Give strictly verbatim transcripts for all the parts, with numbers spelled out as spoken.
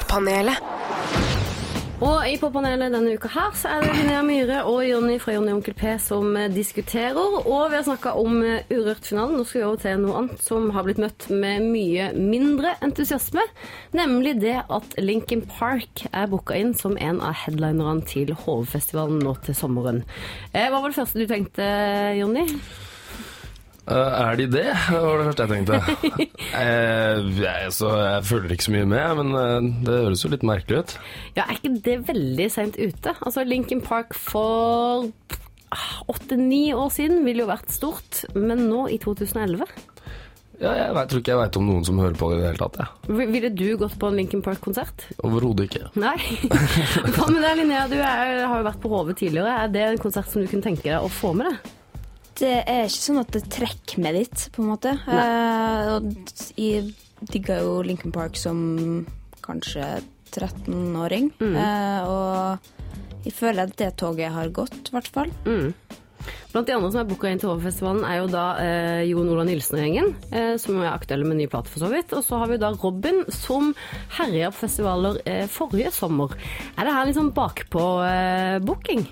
Poppanelet. Og i Poppanelet denne uka her så er det Linnea Myhre og Jonny fra Jonny Onkel P som diskuterer, og vi har snakket om Urørt-finalen. Nå skal vi over til noe annet som har blitt møtt med mye mindre entusiasme, nemlig det at Linkin Park er booket inn som en av headlinerne til Hovefestivalen nå til sommeren. Hva var det første du tenkte, Jonny? Uh, er de det? Det var det første jeg tenkte. uh, jeg, så jeg føler ikke så mye med, men uh, det høres jo litt merkelig ut. Ja, er ikke det veldig sent ute? Altså, Linkin Park for åtte-ni år siden ville jo vært stort, men nå i to tusen og elleve? Ja, jeg vet, tror ikke jeg vet om noen som hører på det i det hele tatt, ja. Ville du gått på en Linkin Park-konsert? Overhodet ikke. Nei. Hva med deg, Linnea? Du er, har jo vært på Hove tidligere. Er det en konsert som du kunne tenke deg å få med deg? Det er ikke sånn at det trekker med dit, på en måte. Uh, jeg digger jo Linkin Park som kanskje tretten-åring, mm. uh, og jeg føler at det toget har gått, i hvert fall. Mm. Blant de andre som er booket inn til Hovefestivalen er jo da eh, Jon Ola Nilsen og gjengen, eh, som er aktuelle med ny plate for så vidt. Og så har vi da Robin, som herjer på festivaler eh, forrige sommer. Er det her liksom bakpå eh, booking?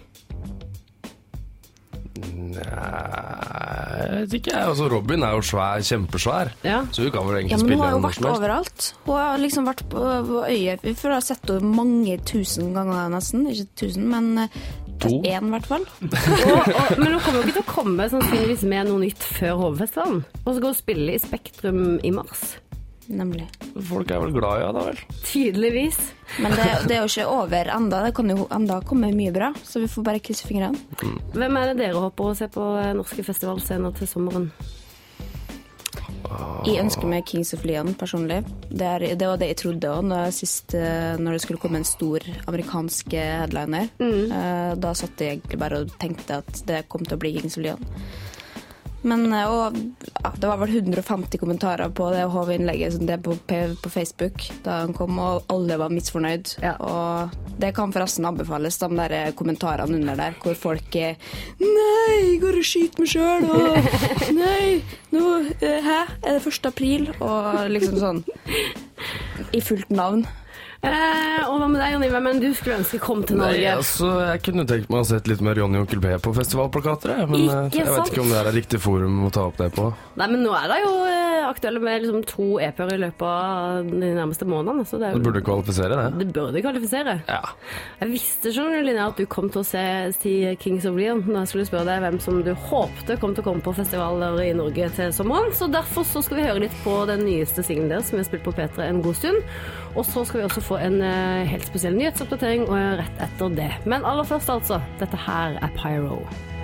Nei, jeg vet ikke. Altså, Robin er jo svær, kjempesvær, ja. Så hun kan vel egentlig ja, spille en en Hun har jo vært overalt. Hun har liksom vært på, på øyet. Vi får ha sett henne mange tusen ganger nesten. Ikke tusen, men to. En i hvert fall. og, og, men hun kommer jo ikke til å komme sannsynligvis med noe nytt før Hovefestivalen. Og så går hun spille i Spektrum i mars. Nemlig. Folk er vel glad i ja, da vel? Tydeligvis. Men det, det er jo ikke over enda. Det kan jo enda komme mye bra, så vi får bare krysse fingrene. Mm. Hvem er det dere håper å se på norske festivalscener til sommeren? Jeg ønsker meg Kings of Leon personlig. Det, er, det var det jeg trodde også når, sist, når det skulle komme en stor amerikansk headliner. Mm. Da satt jeg egentlig bare og tenkte at det kom til å bli Kings of Leon. Men og, ja, det var vel hundre og femti kommentarer på det H V-innlegget det på, på Facebook da han kom, og alle var misfornøyd. Ja. Og det kan forresten anbefales, de der kommentarene under der, hvor folk er «Nei, jeg går og skyter meg selv», og «Nei, nå, hæ, er det første april?» Og liksom sånn i fullt navn. Eh, og hva med deg, Jonny? Hvem enn du skulle ønske kom til Norge? Nei, altså, jeg kunne tenkt meg å ha sett litt mer Jonny Onkel P på festivalplakater, men ikke jeg vet sant? ikke om det er riktig forum å ta opp det på. Nei, men nå er det jo eh, aktuelle med liksom, to E P-er i løpet av de nærmeste månedene. Så det, er jo, det burde kvalifisere det. Det burde kvalifisere. Ja. Jeg visste ikke, Linnea, at du kom til å se si Kings of Leon når jeg skulle spørre deg hvem som du håpte kom til å komme på festivaler i Norge til sommeren. Så derfor så skal vi høre litt på den nyeste singlen deres som vi har spilt på P tre en god stund. Og så skal vi også få en uh, helt spesiell nyhetsoppdatering og rett etter det. Men aller først altså, dette her er Pyro.